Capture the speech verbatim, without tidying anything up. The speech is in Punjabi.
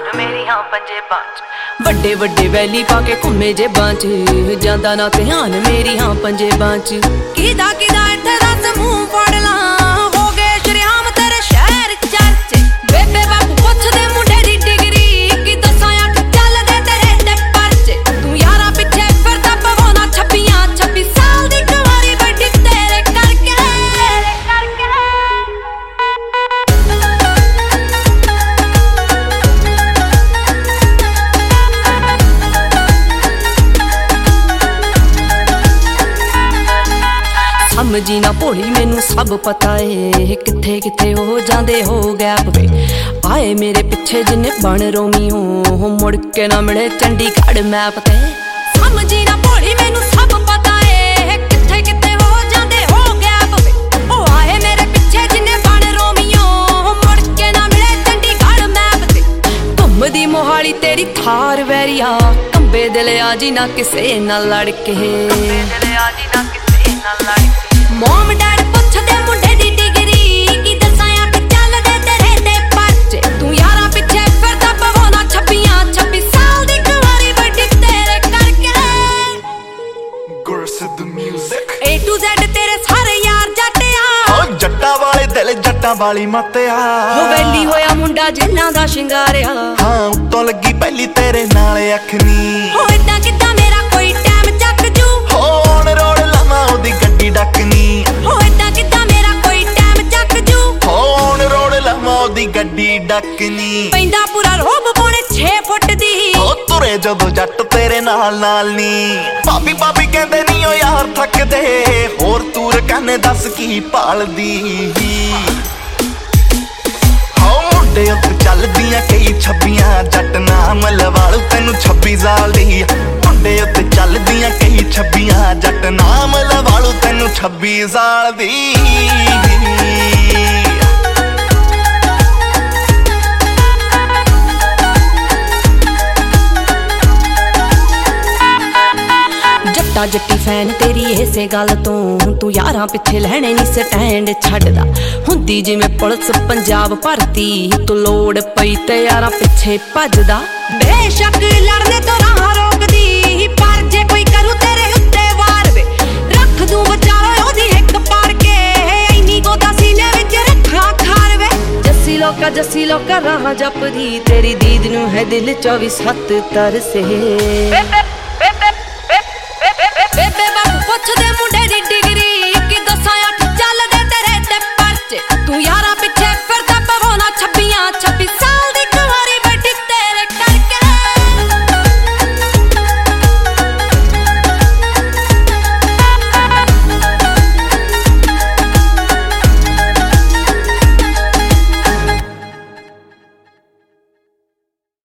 ਮੇਰੀਆਂ ਪੰਜੇਬਾਂ ਚ ਵੱਡੇ ਵੱਡੇ ਵੈਲੀ ਪਾ ਕੇ ਘੁੰਮੇ ਜੇਬਾਂ ਚ ਜਾਂਦਾ ਨਾ ਧਿਆਨ ਮੇਰੀਆਂ ਪੰਜੇਬਾਂ ਚ ਕਿਦਾ ਕਿਦਾ ਇੱਥੇ ਦੱਸ ਮੂੰਹ ਫੜ ਲਾਂ ਹੋ ਗਏ ਸ਼ਰਿਆਮ ਤੇਰੇ ਸ਼ਹਿਰ ਚਰਚੇ ਬੇਬੇ ਬਾਪੂ ਪੁੱਛਦੇ ਮੁੰਡੇ ਦੀ ਡਿਗਰੀ ਕੀ ਦੱਸਾਂ ਅੱਖ ਚੱਲਦੇ ਤੇਰੇ ਤੇ ਪਰਚੇ ਤੂੰ ਯਾਰਾਂ ਪਿੱਛੇ ਫਿਰਦਾ ਪਵਾਉਣਾ ਛੱਬੀਆਂ ਛੱਬੀ ਸਾਲ ਦੀ ਕੁਆਰੀ ਵੱਡੀ ਤੇਰੇ ਕਰਕੇ ਸਮਝੀ ਨਾ ਭੋਲੀ ਮੈਨੂੰ ਸਭ ਪਤਾ ਏ ਕਿੱਥੇ ਕਿੱਥੇ ਹੋ ਜਾਂਦੇ ਹੋ ਗੈਪ ਵੇ ਆਏ ਮੇਰੇ ਪਿੱਛੇ ਜਿੰਨੇ ਬਣ ਰੋਮੀਓ ਮੁੜ ਕੇ ਨਾ ਮਿਲੇ ਚੰਡੀਗੜ੍ਹ ਮੈਪ ਤੇ ਸਮਝੀ ਨਾ ਭੋਲੀ ਮੈਨੂੰ ਸਭ ਪਤਾ ਏ ਕਿੱਥੇ ਕਿੱਥੇ ਹੋ ਜਾਂਦੇ ਹੋ ਗੈਪ ਵੇ ਉਹ ਆਏ ਮੇਰੇ ਪਿੱਛੇ ਜਿੰਨੇ ਬਣ ਰੋਮੀਓ ਮੁੜ ਕੇ ਨਾ ਮਿਲੇ ਚੰਡੀਗੜ੍ਹ ਮੈਪ ਤੇ ਘੁੰਮਦੀ ਮੋਹਾਲੀ ਤੇਰੀ ਥਾਰ ਵੈਰੀਆ ਕੰਬੇ ਦਿਲ ਆ ਜੀ ਨਾ ਕਿਸੇ ਨਾਲ ਲੜ ਕੇ ਕੰਬੇ ਦਿਲ ਆ ਜੀ ਨਾ ਕਿਸੇ ਨਾਲ ਲੜ ਕੇ ਮੋਮ ਡੈਡ ਪੁੱਛਦੇ ਮੁੰਡੇ ਦੀ ਡਿਗਰੀ ਕੀ ਦੱਸਾਂ ਅੱਖ ਚੱਲਦੇ ਤੇਰੇ ਤੇ ਪਰਚੇ ਤੂੰ ਯਾਰਾਂ ਪਿੱਛੇ ਫਿਰਦਾ ਪਵਾਉਣਾ ਛੱਬੀਆਂ ਛੱਬੀ ਸਾਲ ਦੀ ਕੁਆਰੀ ਵੱਡੀ ਤੇਰੇ ਕਰਕੇ Gursidh music A to Z ਤੇਰੇ ਸਾਰੇ ਯਾਰ ਜੱਟਿਆ ਹੋ ਜੱਟਾਂ ਵਾਲੇ ਦਿਲ ਜੱਟਾਂ ਵਾਲੀ ਮੱਤਿਆ ਹੋ ਵੈਲੀ ਹੋਇਆ ਮੁੰਡਾ ਜਿੰਨਾਂ ਦਾ ਸ਼ਿੰਗਾਰਿਆ ਹਾਂ ਉੱਤੋਂ ਲੱਗੀ ਪਹਿਲੀ ਤੇਰੇ ਨਾਲ ਅੱਖ ਨੀ ਹੋ ਇਦਾਂ ਕਿੱਦਾਂ ਮੇਰਾ ਕੋਈ ਟਾਈਮ ਚੱਕ ਜੂ ਹੋ ਔਨ ਰੋਡ ਲਾਵਾਂ ਉਹਦੀ ਗੱਡੀ ਡੱਕਨੀ ਹੋ ਇਦਾਂ ਕਿੱਦਾਂ ਮੇਰਾ ਕੋਈ ਟਾਈਮ ਚੱਕ ਜੂ ਹੋ ਔਨ ਰੋਡ ਲਾਵਾਂ ਉਹਦੀ ਗੱਡੀ ਡੱਕਨੀ ਪੈਂਦਾ ਪੂਰਾ ਰੋਬ ਪੌਣੇ ਛੇ ਫੁੱਟ ਦੀ ਹੋ ਤੁਰੇ ਜਦੋਂ ਜੱਟ ਤੇਰੇ ਨਾਲ ਨਾਲ ਨੀ ਭਾਬੀ ਭਾਬੀ ਕਹਿੰਦੇ ਨੀ ਓ ਯਾਰ ਥੱਕਦੇ ਹੋਰ ਤੂਰ ਕਹਿੰਦੇ ਦੱਸ ਕੀ ਭਾਲਦੀ ਹੋ ਮੁੰਡੇ ਉੱਤੇ ਚੱਲਦੀਆਂ ਕਈ ਛੱਬੀਆਂ ਜੱਟ ਨਾਮ ਲਵਾਲੂ ਤੈਨੂੰ ਛੱਬੀ ਸਾਲ ਦੀ ਮੁੰਡੇ ਉੱਤੇ ਚੱਲਦੀਆਂ ਕਈ ਛੱਬੀਆਂ ਜੱਟ ਨਾਮ ਲਵਾਲੂ ਤੈਨੂੰ ਛੱਬੀ ਸਾਲ ਦੀ ਜੱਟਾ ਜੱਟੀ ਫੈਨ ਤੇਰੀ ਇਸੇ ਗੱਲ ਤੋਂ ਤੂੰ ਯਾਰਾਂ ਪਿੱਛੇ ਲੈਣੇ ਨਹੀਂ ਸਟੈਂਡ ਛੱਡਦਾ ਹੁੰਦੀ ਜਿਵੇਂ ਪੁਲਿਸ ਪੰਜਾਬ ਭਰਤੀ ਤੂੰ ਲੋੜ ਪਈ ਤੇ ਯਾਰਾਂ ਪਿੱਛੇ ਭੱਜਦਾ ਬੇਸ਼ੱਕ ਲੜਨੇ ਤੋਂ ਰਾਹ ਰੋਕਦੀ ਪਰ ਜੇ ਕੋਈ ਕਰੂ ਤੇਰੇ ਉੱਤੇ ਵਾਰ ਵੇ ਰੱਖ ਦੂੰ ਵਿਚਾਲੇ ਉਹਦੀ ਹਿੱਕ ਪਾੜ ਕੇ ਐਨੀ ਗੋਦਾ ਸੀਨੇ ਵਿੱਚ ਰੱਖਾਂ ਖਾਰ ਵੇ ਜੱਸੀ ਲੋਕਾ ਜੱਸੀ ਲੋਕਾ ਰਾਹ ਜਪਦੀ ਤੇਰੀ ਦੀਦ ਨੂੰ ਹੈ ਦਿਲ ਚੌਵੀ ਸੱਤ ਤਰਸੇ